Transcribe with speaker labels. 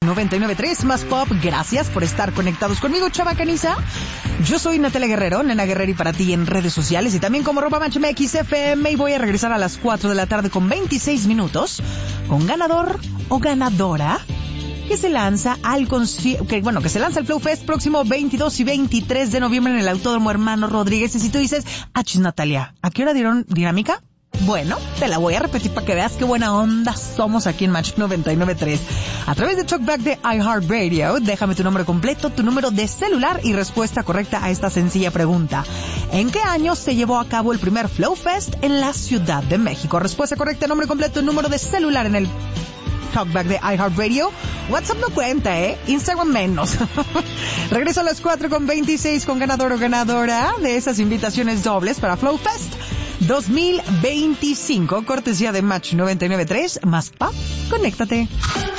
Speaker 1: 99.3 Más Pop. Gracias por estar conectados conmigo, Chava Caniza. Yo soy Natalia Guerrero, Nena Guerreri para ti en redes sociales y también como @MaxMXFM, y voy a regresar a las 4 de la tarde con 26 minutos con ganador o ganadora que se lanza al Flow Fest próximo 22 y 23 de noviembre en el Autódromo Hermano Rodríguez. Y si tú dices, Natalia, ¿a qué hora dieron dinámica? Bueno, te la voy a repetir para que veas qué buena onda somos aquí en Match 99.3. A través de Talkback de iHeartRadio, déjame tu nombre completo, tu número de celular y respuesta correcta a esta sencilla pregunta. ¿En qué año se llevó a cabo el primer Flow Fest en la Ciudad de México? Respuesta correcta, nombre completo, número de celular en el Talkback de iHeartRadio. WhatsApp no cuenta, Instagram menos. Regreso a las 4:26 con ganador o ganadora de esas invitaciones dobles para Flow Fest 2025, cortesía de Match 99.3 Más Pop. Conéctate.